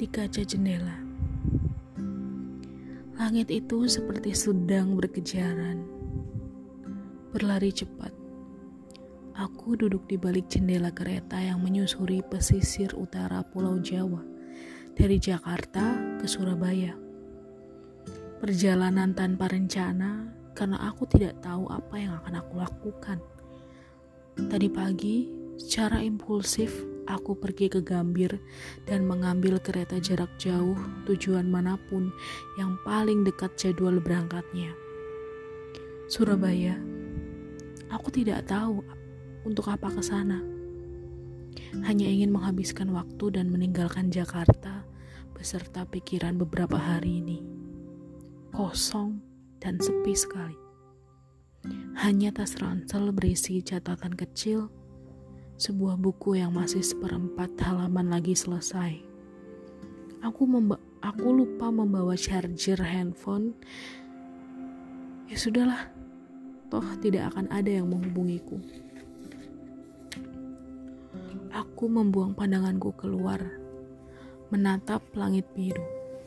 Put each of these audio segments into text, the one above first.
Di kaca jendela, langit itu seperti sedang berkejaran, berlari cepat. Aku duduk di balik jendela kereta yang menyusuri pesisir utara Pulau Jawa, dari Jakarta ke Surabaya. Perjalanan tanpa rencana karena aku tidak tahu apa yang akan aku lakukan. Tadi pagi, secara impulsif, aku pergi ke Gambir dan mengambil kereta jarak jauh tujuan manapun yang paling dekat jadwal berangkatnya. Surabaya. Aku tidak tahu untuk apa ke sana. Hanya ingin menghabiskan waktu dan meninggalkan Jakarta beserta pikiran beberapa hari ini. Kosong dan sepi sekali. Hanya tas ransel berisi catatan kecil, sebuah buku yang masih seperempat halaman lagi selesai. Aku lupa membawa charger handphone. Ya sudahlah, toh tidak akan ada yang menghubungiku. Aku membuang pandanganku keluar, menatap langit biru.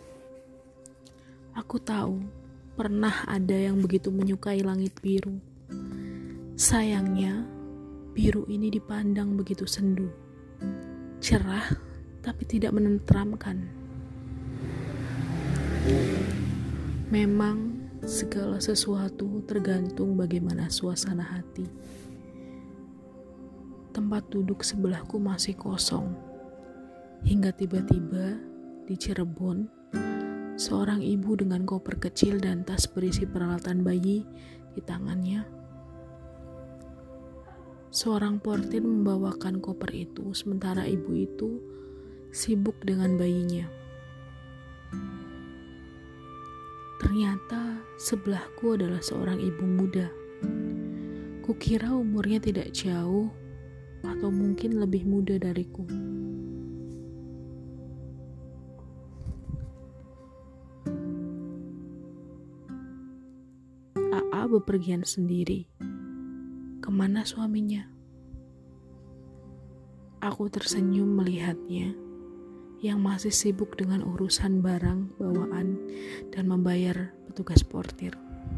Aku tahu, pernah ada yang begitu menyukai langit biru. Sayangnya, biru ini dipandang begitu sendu, cerah tapi tidak menenteramkan. Memang segala sesuatu tergantung bagaimana suasana hati. Tempat duduk sebelahku masih kosong, hingga tiba-tiba di Cirebon, seorang ibu dengan koper kecil dan tas berisi peralatan bayi di tangannya. Seorang portir membawakan koper itu, sementara ibu itu sibuk dengan bayinya. Ternyata sebelahku adalah seorang ibu muda. Kukira umurnya tidak jauh, atau mungkin lebih muda dariku. AA bepergian sendiri. Kemana suaminya? Aku tersenyum melihatnya yang masih sibuk dengan urusan barang bawaan dan membayar petugas portir.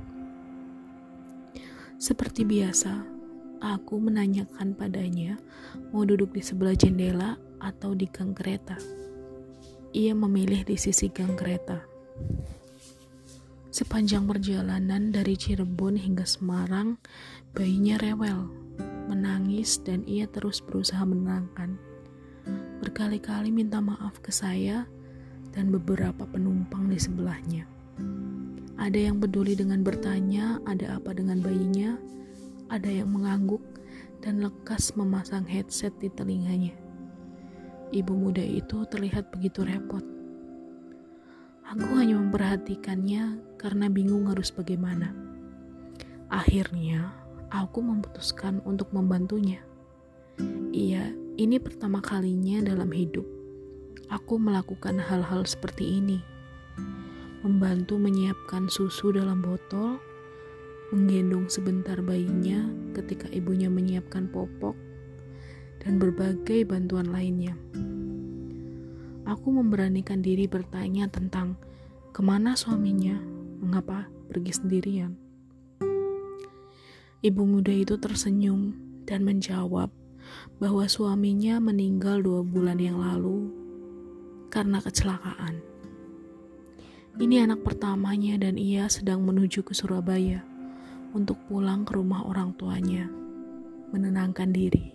Seperti biasa, aku menanyakan padanya mau duduk di sebelah jendela atau di gang kereta. Ia memilih di sisi gang kereta. Sepanjang perjalanan dari Cirebon hingga Semarang, bayinya rewel, menangis dan ia terus berusaha menenangkan. Berkali-kali minta maaf ke saya dan beberapa penumpang di sebelahnya. Ada yang peduli dengan bertanya ada apa dengan bayinya, ada yang mengangguk dan lekas memasang headset di telinganya. Ibu muda itu terlihat begitu repot. Aku hanya memperhatikannya karena bingung harus bagaimana. Akhirnya, aku memutuskan untuk membantunya. Iya, ini pertama kalinya dalam hidup aku melakukan hal-hal seperti ini. Membantu menyiapkan susu dalam botol, menggendong sebentar bayinya ketika ibunya menyiapkan popok, dan berbagai bantuan lainnya. Aku memberanikan diri bertanya tentang kemana suaminya, mengapa pergi sendirian. Ibu muda itu tersenyum dan menjawab bahwa suaminya meninggal 2 bulan yang lalu karena kecelakaan. Ini anak pertamanya dan ia sedang menuju ke Surabaya untuk pulang ke rumah orang tuanya, menenangkan diri.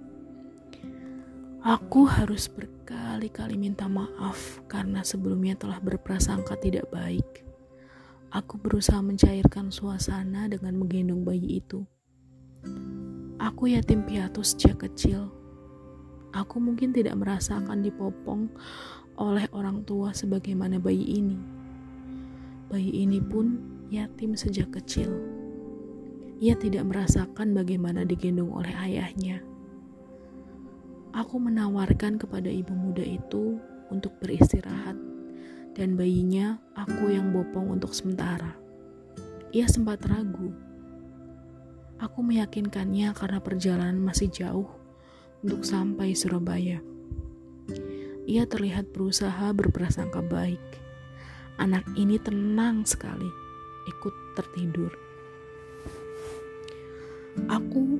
Aku harus berkali-kali minta maaf karena sebelumnya telah berprasangka tidak baik. Aku berusaha mencairkan suasana dengan menggendong bayi itu. Aku yatim piatu sejak kecil. Aku mungkin tidak merasakan dipopong oleh orang tua sebagaimana bayi ini. Bayi ini pun yatim sejak kecil. Ia tidak merasakan bagaimana digendong oleh ayahnya. Aku menawarkan kepada ibu muda itu untuk beristirahat dan bayinya aku yang bopong untuk sementara. Ia sempat ragu. Aku meyakinkannya karena perjalanan masih jauh untuk sampai Surabaya. Ia terlihat berusaha berprasangka baik. Anak ini tenang sekali, ikut tertidur. Aku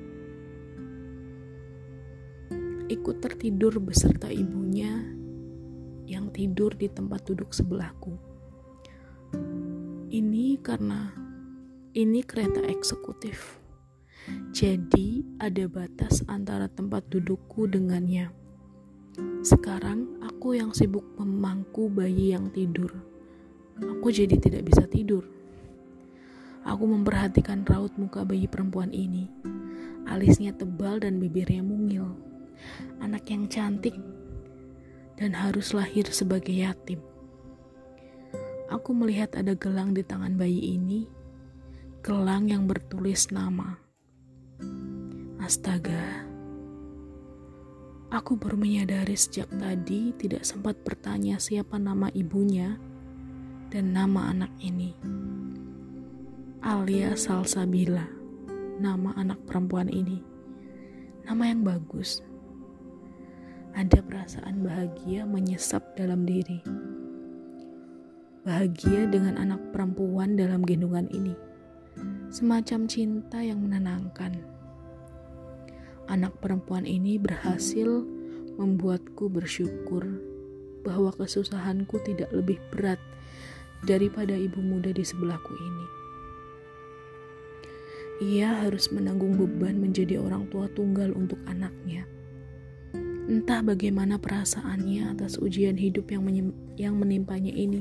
ikut tertidur beserta ibunya yang tidur di tempat duduk sebelahku. Ini karena ini kereta eksekutif. Jadi ada batas antara tempat dudukku dengannya. Sekarang aku yang sibuk memangku bayi yang tidur. Aku jadi tidak bisa tidur. Aku memperhatikan raut muka bayi perempuan ini. Alisnya tebal dan bibirnya mungil. Anak yang cantik dan harus lahir sebagai yatim. Aku melihat ada gelang di tangan bayi ini. Gelang yang bertulis nama. Astaga. Aku baru menyadari sejak tadi tidak sempat bertanya siapa nama ibunya dan nama anak ini. Alia Salsabila, nama anak perempuan ini. Nama yang bagus. Ada perasaan bahagia menyesap dalam diri. Bahagia dengan anak perempuan dalam gendongan ini. Semacam cinta yang menenangkan. Anak perempuan ini berhasil membuatku bersyukur bahwa kesusahanku tidak lebih berat daripada ibu muda di sebelahku ini. Ia harus menanggung beban menjadi orang tua tunggal untuk anaknya. Entah bagaimana perasaannya atas ujian hidup yang menimpanya ini.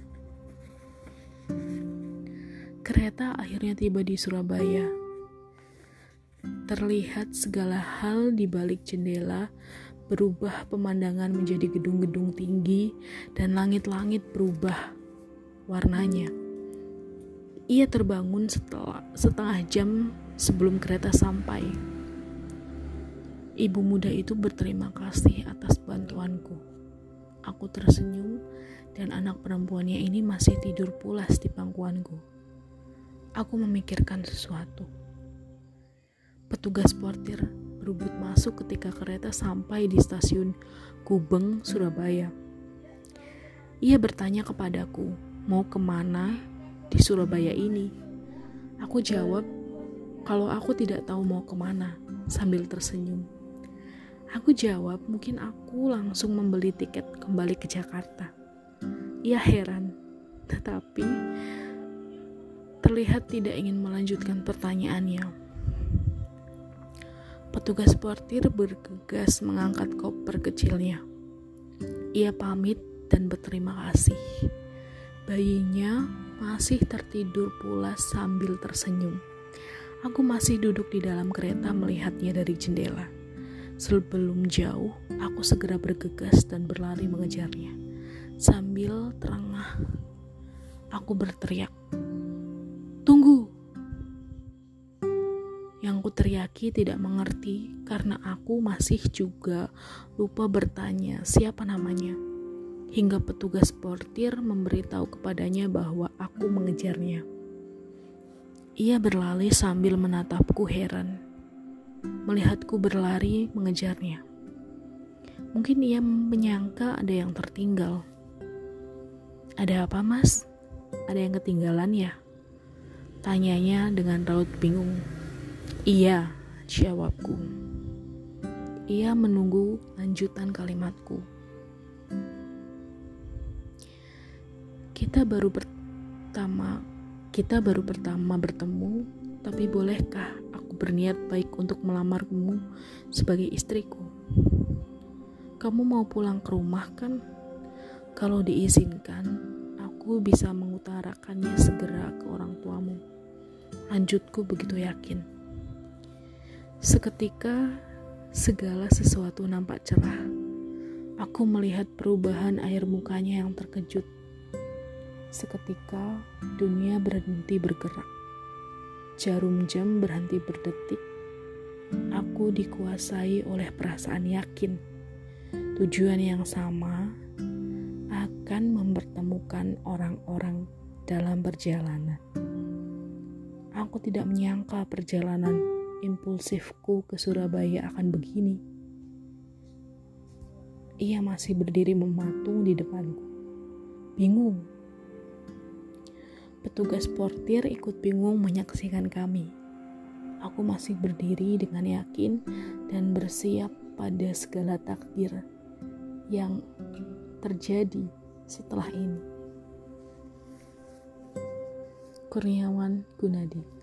Kereta akhirnya tiba di Surabaya. Terlihat segala hal di balik jendela, berubah pemandangan menjadi gedung-gedung tinggi dan langit-langit berubah warnanya. Ia terbangun setengah jam sebelum kereta sampai. Ibu muda itu berterima kasih atas bantuanku. Aku tersenyum dan anak perempuannya ini masih tidur pulas di pangkuanku. Aku memikirkan sesuatu. Petugas portir berebut masuk ketika kereta sampai di stasiun Gubeng, Surabaya. Ia bertanya kepadaku, mau kemana di Surabaya ini? Aku jawab, kalau aku tidak tahu mau kemana, sambil tersenyum. Aku jawab, mungkin aku langsung membeli tiket kembali ke Jakarta. Ia heran, tetapi terlihat tidak ingin melanjutkan pertanyaannya. Petugas portir bergegas mengangkat koper kecilnya. Ia pamit dan berterima kasih. Bayinya masih tertidur pulas sambil tersenyum. Aku masih duduk di dalam kereta melihatnya dari jendela. Sebelum jauh, aku segera bergegas dan berlari mengejarnya. Sambil terengah, aku berteriak, "Tunggu!" Yang kuteriaki tidak mengerti karena aku masih juga lupa bertanya siapa namanya. Hingga petugas portir memberitahu kepadanya bahwa aku mengejarnya. Ia berlari sambil menatapku heran. Melihatku berlari mengejarnya. Mungkin ia menyangka ada yang tertinggal. "Ada apa, Mas? Ada yang ketinggalan ya?" Tanyanya dengan raut bingung. "Iya," jawabku. Ia menunggu lanjutan kalimatku. Kita baru pertama bertemu, tapi bolehkah aku berniat baik untuk melamarmu sebagai istriku? Kamu mau pulang ke rumah kan? Kalau diizinkan, aku bisa mengutarakannya segera ke orang tuamu. Lanjutku begitu yakin. Seketika, segala sesuatu nampak cerah. Aku melihat perubahan air mukanya yang terkejut. Seketika, dunia berhenti bergerak. Jarum jam berhenti berdetik. Aku dikuasai oleh perasaan yakin. Tujuan yang sama akan mempertemukan orang-orang dalam perjalanan. Aku tidak menyangka perjalanan impulsifku ke Surabaya akan begini. ia masih berdiri mematung di depanku. Bingung. Petugas portir ikut bingung menyaksikan kami. Aku masih berdiri dengan yakin dan bersiap pada segala takdir yang terjadi setelah ini. Kurniawan Gunadi.